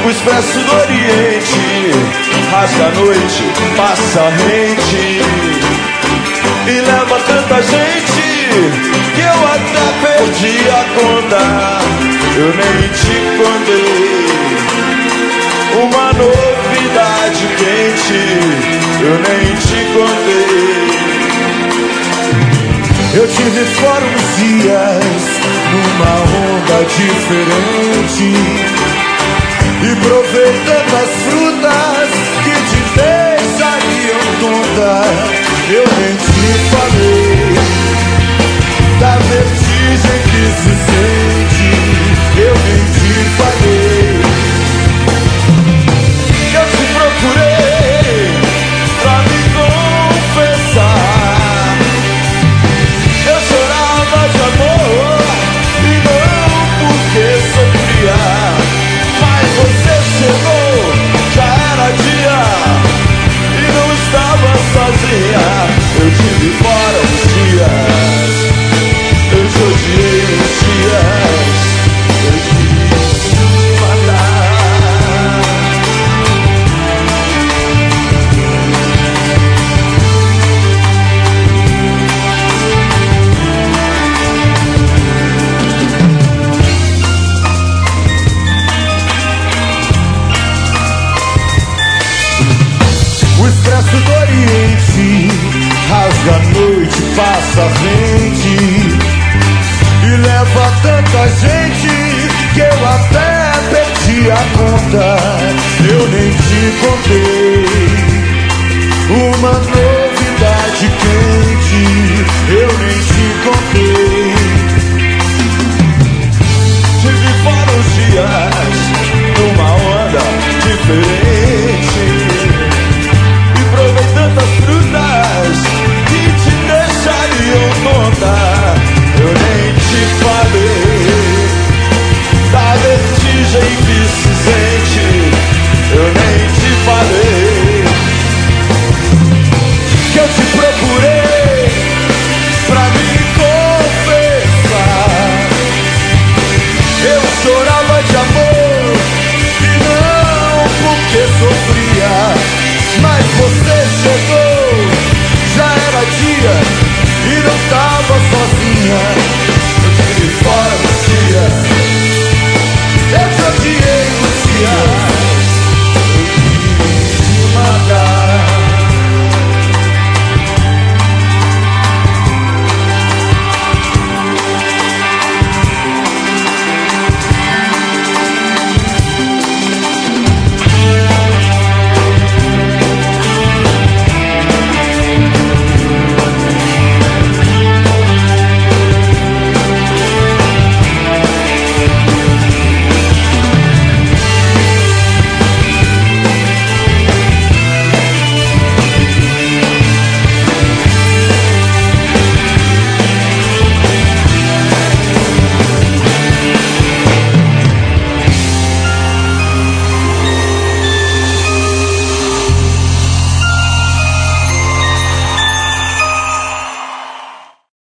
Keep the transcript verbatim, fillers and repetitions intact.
O expresso do Oriente rasga a noite, passa rente e leva tanta gente que eu até perdi a conta. Eu nem te contei uma novidade quente, eu nem te contei. Eu tive fora uns dias numa onda diferente e provei tantas frutas que te deixariam tonta. Eu nem te falei da vertigem que se sente, eu nem te falei. Eu te procurei pra me confessar. Eu chorava de amor e não porque sofria. Mas você chegou, já era dia e não estava sozinha. Eu tive fora uns dias, eu te odiei uns dias, eu quis te matar. O expresso do Oriente rasga a noite, passa a frente e leva tanta gente que eu até perdi a conta. Eu nem te contei uma novidade quente, eu nem te contei. Tive fora uns dias numa onda diferente e provei tantas frutas que te deixariam tonta. Eu nem te falei da vertigem que se sente, eu nem te falei que eu te procurei pra me confessar. Eu chorava de amor e não porque sofria. Mas você chegou, já era dia e não tava sozinha.